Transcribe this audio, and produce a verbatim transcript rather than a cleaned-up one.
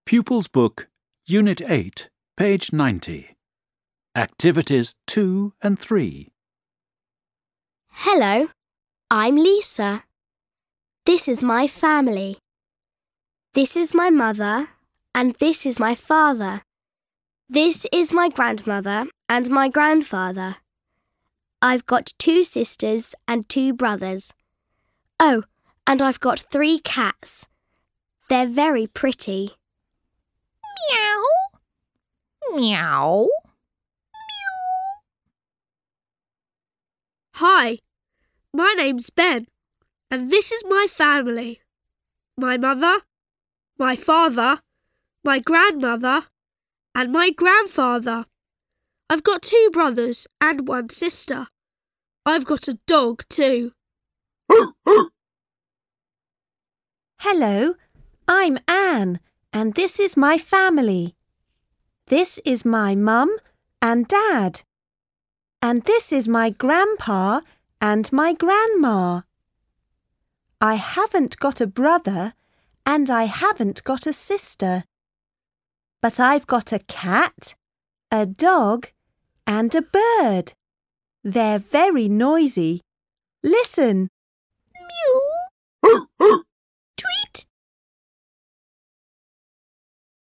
Pupils Book, Unit eight, page ninety. Activities two and three. Hello, I'm Lisa. This is my family. This is my mother and this is my father. This is my grandmother and my grandfather. I've got two sisters and two brothers. Oh, and I've got three cats. They're very pretty. Meow. Meow. Hi, my name's Ben, and this is my family. My mother, my father, my grandmother, and my grandfather. I've got two brothers and one sister. I've got a dog too. Hello, I'm Anne, and this is my family. This is my mum and dad. And this is my grandpa and my grandma. I haven't got a brother and I haven't got a sister. But I've got a cat, a dog and a bird. They're very noisy. Listen. Mew.